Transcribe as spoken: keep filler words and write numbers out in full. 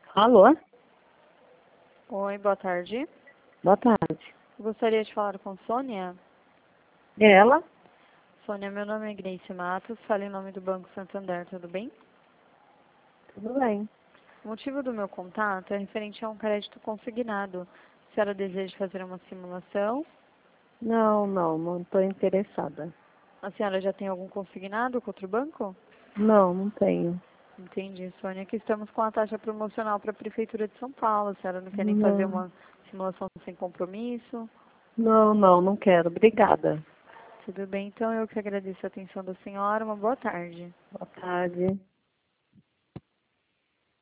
Alô? Oi, boa tarde. Boa tarde. Gostaria de falar com Sônia. É ela? Sônia, meu nome é Grace Matos, falo em nome do Banco Santander, tudo bem? Tudo bem. O motivo do meu contato é referente a um crédito consignado. A senhora deseja fazer uma simulação? Não, não, não estou interessada. A senhora já tem algum consignado com outro banco? Não, não tenho. Entendi, Sônia. Aqui estamos com a taxa promocional para a Prefeitura de São Paulo. A senhora não quer nem fazer Não, uma simulação sem compromisso? não, não, não quero. Obrigada. Tudo bem, então eu que agradeço a atenção da senhora. Uma boa tarde. Boa tarde.